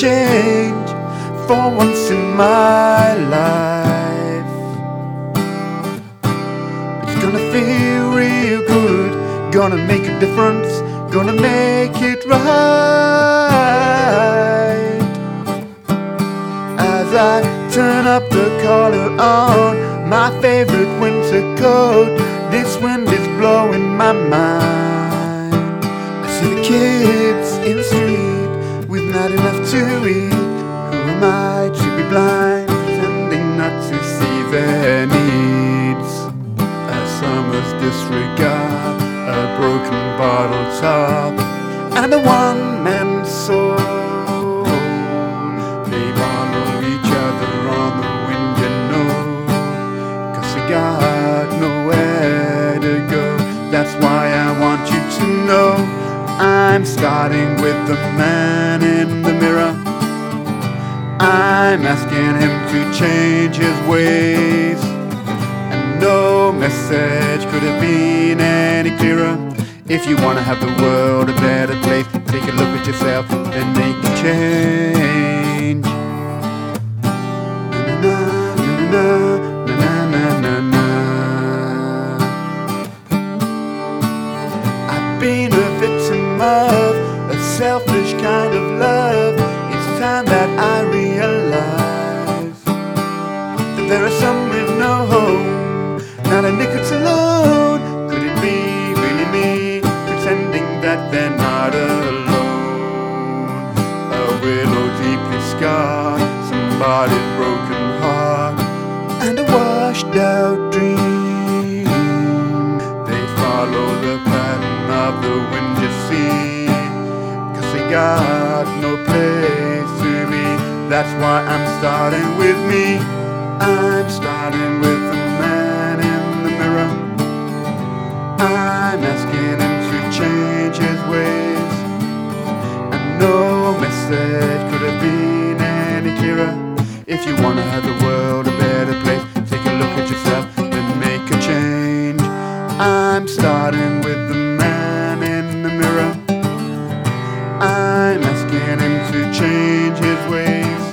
change for once in my life. It's gonna feel real good, gonna make a difference, gonna make it right. As I turn up the collar on my favorite winter coat, this wind is blowing my mind. I see the kids in the street with not enough to eat. Who am I to be blind, pretending not to see their needs? A summer's disregard, a broken bottle top, and a one-man soul. They bottle each other on the wind, you know, 'cause they got nowhere to go. That's why I want you to know I'm starting with the man in the mirror. I'm asking him to change his ways, and no message could have been any clearer. If you want to have the world a better place, take a look at yourself and make a change. Na, na, na, na, na, na. I've been a victim of a selfish kind of love. It's time that I realize that there are some with no home, not a nickel to loan. Could it be really me, pretending that they're not alone? A willow deeply scarred, somebody's broken heart, and a washed out dream. They follow the pattern of the wind, you see, 'cause they got no place to be. That's why I'm starting with me. I'm starting with the man in the mirror. I'm asking him to change his ways, and no message could have been any clearer. If you want to have the world a better place, take a look at yourself and make a change. I'm starting with the man in the mirror. I'm asking him to change his ways,